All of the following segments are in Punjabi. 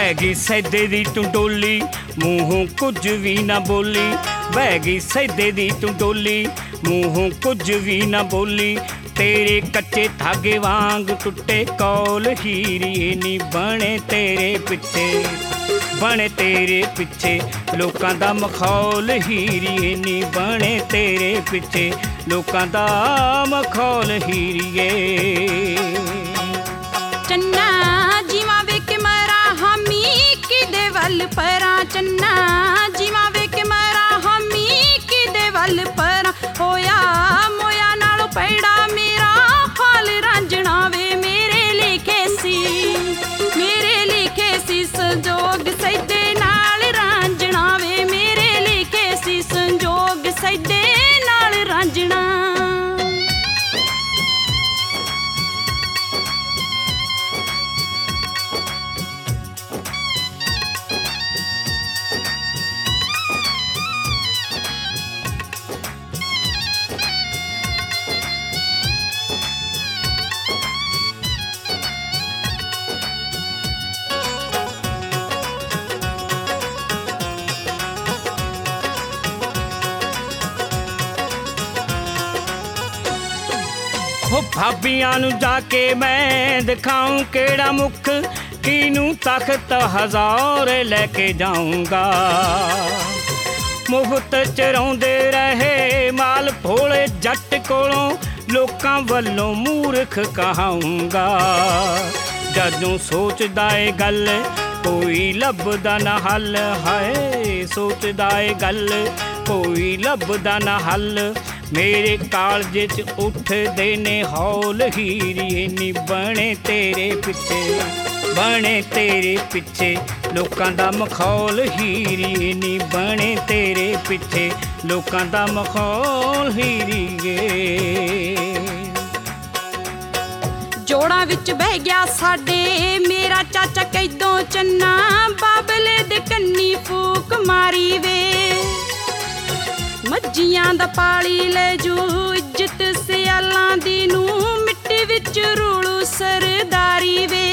ਬਹਿ ਗਈ ਸੈਦੇ ਦੀ ਤੂੰ ਡੋਲੀ, ਮੂੰਹੋਂ ਕੁਝ ਵੀ ਨਾ ਬੋਲੀ। ਬਹਿ ਗਈ ਸੈਦੇ ਦੀ ਤੂੰ ਡੋਲੀ, ਮੂੰਹੋਂ ਕੁਝ ਵੀ ਨਾ ਬੋਲੀ। ਤੇਰੇ ਕੱਚੇ ਧਾਗੇ ਵਾਂਗ ਟੁੱਟੇ ਕੌਲ ਹੀਰੀਏ ਨੀ ਬਣੇ ਤੇਰੇ ਪਿੱਛੇ, ਬਣੇ ਤੇਰੇ ਪਿੱਛੇ ਲੋਕਾਂ ਦਾ ਮਖੌਲ ਹੀਰੀਏ ਨੀ ਬਣੇ ਤੇਰੇ ਪਿੱਛੇ ਲੋਕਾਂ ਦਾ ਮਖੌਲ ਹੀਰੀਏ। ਚੰਨਾ ਜੀਵਾਂ ਵੇਖ ਮਰਾਂ ਹਾਮੀ ਕਿਦੇ ਵੱਲ ਪਰਾਂ, ਚੰਨਾ ਜੀਵਾਂ ਵੇਖ ਮਰਾਂ ਹਾਮੀ ਕਿਦੇ ਵੱਲ ਪਰਾਂ। ਹੋਇਆ ਮੋਇਆ ਨਾਲੋਂ ਪੈੜਾ ਮੇਰਾ ਹਾਲ ਰਾਂਝਣਾ ਵੇ, ਮੇਰੇ ਲਿਖੇ ਸੀ, ਮੇਰੇ ਲਿਖੇ ਸੀ ਸੰਜੋਗ ਸੈਦੇ ਨਾਲ ਰਾਂਝਣਾ ਵੇ, ਮੇਰੇ ਲਿਖੇ ਸੀ ਸੰਜੋਗ ਸੈਦੇ ਨਾਲ ਰਾਂਝਣਾ। ਹੋ ਭਾਬੀਆਂ ਨੂੰ ਜਾ ਕੇ ਮੈਂ ਦਿਖਾऊं ਕਿਹੜਾ ਮੁੱਖ, ਕਿਹਨੂੰ ਤਖਤ ਹਜ਼ਾਰ ਲੈ ਕੇ ਜਾਊਂਗਾ। ਮੁਫਤ ਚਰਾਉਂਦੇ ਰਹੇ ਮਾਲ ਭੋਲੇ ਜੱਟ ਕੋਲੋਂ, ਲੋਕਾਂ ਵੱਲੋਂ ਮੂਰਖ ਕਹਾਊਂਗਾ। ਜਦੋਂ ਸੋਚਦਾ ਏ ਗੱਲ ਕੋਈ ਲੱਭਦਾ ਨਾ ਹੱਲ, ਹਾਏ ਸੋਚਦਾ ਏ ਗੱਲ ਕੋਈ ਲੱਭਦਾ ਨਾ ਹੱਲ। ਮੇਰੇ ਕਾਲਜੇ 'ਚ ਉੱਠਦੇ ਨੇ ਹੌਲ ਹੀਰੀਏ ਨੀ ਬਣੇ ਤੇਰੇ ਪਿੱਛੇ, ਬਣੇ ਤੇਰੇ ਪਿੱਛੇ ਲੋਕਾਂ ਦਾ ਮਖੌਲ ਹੀਰੀਏ ਨੀ ਬਣੇ ਤੇਰੇ ਪਿੱਛੇ ਲੋਕਾਂ ਦਾ ਮਖੌਲ ਹੀਰੀਏ। ਜੋੜਾਂ ਵਿੱਚ ਬਹਿ ਗਿਆ ਸਾਡੇ ਮੇਰਾ ਚਾਚਾ ਕੈਦੋਂ ਚੰਨਾ, ਬਾਬਲੇ ਦੇ ਕੰਨੀ ਫੂਕ ਮਾਰੀ ਵੇ। ਮੱਝੀਆਂ ਦਾ ਪਾਲੀ ਲੈ ਜੂ ਇੱਜ਼ਤ ਸਿਆਲਾਂ ਦੀ ਨੂੰ, ਮਿੱਟੀ ਵਿੱਚ ਰੂਲੂ ਸਰਦਾਰੀ ਵੇ।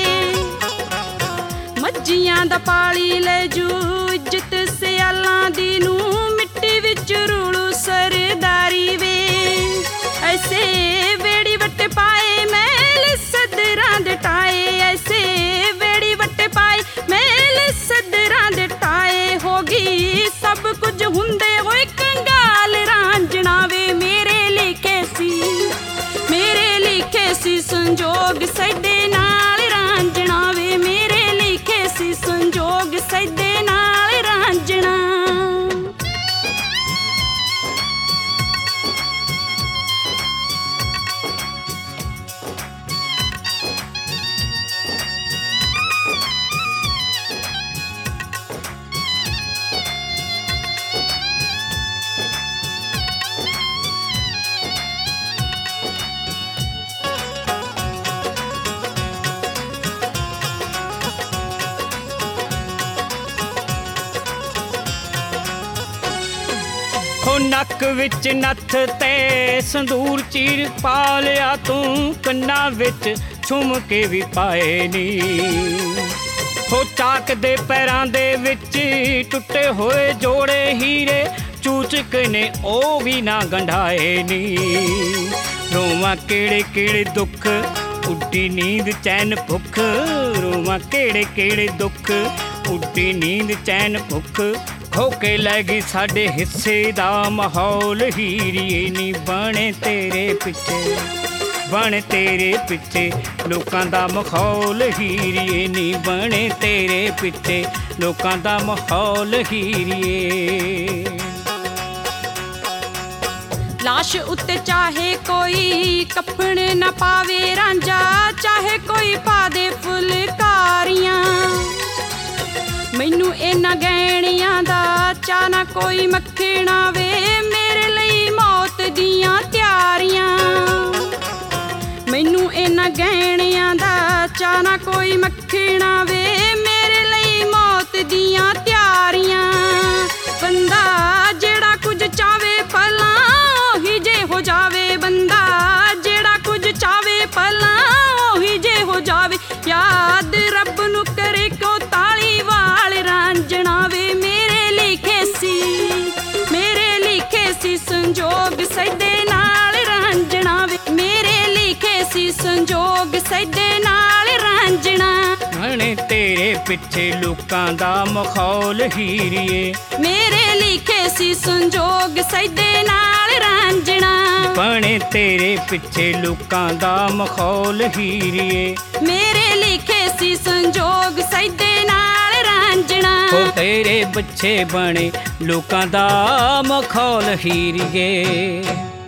ਮੱਝੀਆਂ ਦਾ ਪਾਲੀ ਲੈ ਜੂ ਇੱਜ਼ਤ ਸਿਆਲਾਂ ਦੀ ਨੂੰ, ਮਿੱਟੀ ਵਿੱਚ ਰੂਲੂ ਸਰਦਾਰੀ ਵੇ। ਐਸੇ ਵੇੜੀ ਵੱਟ ਪਾਏ ਮੈਲ ਸਦਰਾਂ ਦੇ ਟਾਏ, ਐਸੇ ਵੇੜੀ ਵੱਟ ਪਾਏ ਮੈਲ ਸਦਰਾਂ ਦੇ ਟਾਏ। ਹੋ ਗਈ ਸਭ ਕੁਝ ਹੁੰਦੇ ਹੋਏ ਕੰਗਾਲ ਰਾਂਝਣਾ ਵੇ, ਮੇਰੇ ਲਿਖੇ ਸੀ, ਮੇਰੇ ਲਿਖੇ ਸੀ ਸੰਜੋਗ ਸੈਦੇ ਨਾਲ ਰਾਂਝਣਾ ਵੇ, ਮੇਰੇ ਲਿਖੇ ਸੀ ਸੰਜੋਗ ਸੈਦੇ ਨਾਲ ਰਾਂਝਣਾ। ਹੋ ਨੱਕ ਵਿੱਚ ਨੱਥ ਤੇ ਸੰਦੂਰ ਚੀਰ ਪਾ ਲਿਆ ਤੂੰ, ਕੰਨਾਂ ਵਿੱਚ ਝੁਮਕੇ ਵੀ ਪਾਏ ਨੀ। ਹੋ ਚਾਕ ਦੇ ਪੈਰਾਂ ਦੇ ਵਿੱਚ ਟੁੱਟੇ ਹੋਏ ਜੋੜੇ ਹੀਰੇ, ਚੂਚਕ ਨੇ ਉਹ ਵੀ ਨਾ ਗੰਢਾਏ ਨੀ। ਰੋਵਾਂ ਕਿਹੜੇ ਕਿਹੜੇ ਦੁੱਖ ਉੱਡੀ ਨੀਂਦ ਚੈਨ ਭੁੱਖ, ਰੋਵਾਂ ਕਿਹੜੇ ਕਿਹੜੇ ਦੁੱਖ ਉੱਡੀ ਨੀਂਦ ਚੈਨ ਭੁੱਖ। ਖੋ ਕੇ ਲੈ ਗਈ ਸਾਡੇ ਹਿੱਸੇ ਦਾ ਮਾਹੌਲ ਹੀਰੀਏ ਨੀ ਬਣੇ ਤੇਰੇ ਪਿੱਛੇ, ਬਣੇ ਤੇਰੇ ਪਿੱਛੇ ਲੋਕਾਂ ਦਾ ਮਖੌਲ ਹੀਰੀਏ ਨੀ ਬਣੇ ਤੇਰੇ ਪਿੱਛੇ ਲੋਕਾਂ ਦਾ ਮਾਹੌਲ ਹੀਰੀਏ। ਲਾਸ਼ ਉੱਤੇ ਚਾਹੇ ਕੋਈ ਕੱਫਣ ਨਾ ਪਾਵੇ ਰਾਂਝਾ, ਚਾਹੇ ਕੋਈ ਪਾ ਦੇ ਫੁਲਕਾਰੀਆਂ। ਮੈਨੂੰ ਇਹਨਾਂ ਗਹਿਣਿਆਂ ਦਾ ਚਾਅ ਨਾ ਕੋਈ ਮੱਖਣਾ ਵੇ, ਮੇਰੇ ਲਈ ਮੌਤ ਦੀਆਂ ਤਿਆਰੀਆਂ। ਮੈਨੂੰ ਇਹਨਾਂ ਗਹਿਣਿਆਂ ਦਾ ਚਾਅ ਨਾ ਕੋਈ ਮੱਖਣਾ ਵੇ, ਮੇਰੇ ਲਈ ਮੌਤ ਦੀਆਂ ਤਿਆਰੀਆਂ। ਬੰਦਾ ਜਿਹੜਾ ਕੁਝ ਚਾਵੇ ਭਲਾ ਉਹੀ ਜੇ ਹੋ ਜਾਵੇ, ਬੰਦਾ ਜਿਹੜਾ ਕੁਝ ਚਾਵੇ ਭਲਾ ਉਹੀ ਜੇ ਹੋ ਜਾਵੇ। ਯਾਦ ਰੱਬ ਨੂੰ ਕਰੇ ਕਿਉਂ ਤਾਲੀ ਸੰਜੋਗ ਸੈਦੇ ਨਾਲ ਰਾਂਝਣਾ ਵੇ, ਮੇਰੇ ਲਿਖੇ ਸੀ ਸੰਜੋਗ ਸੈਦੇ ਨਾਲ ਰਾਂਝਣਾ। ਬਣੇ ਤੇਰੇ ਪਿੱਛੇ ਲੋਕਾਂ ਦਾ ਮਖੌਲ ਹੀਰੀਏ, ਮੇਰੇ ਲਿਖੇ ਸੀ ਸੰਜੋਗ ਸੈਦੇ ਨਾਲ ਰਾਂਝਣਾ। ਬਣੇ ਤੇਰੇ ਪਿੱਛੇ ਲੋਕਾਂ ਦਾ ਮਖੌਲ ਹੀਰੀਏ, ਮੇਰੇ ਲਿਖੇ ਸੀ ਸੰਜੋਗ ਸੈਦੇ ਨਾਲ ਰਾਂਝਣਾ। ਹੋ ਤੇਰੇ ਪਿੱਛੇ ਬਣੇ ਲੋਕਾਂ ਦਾ ਮਖੌਲ ਹੀਰੀਏ।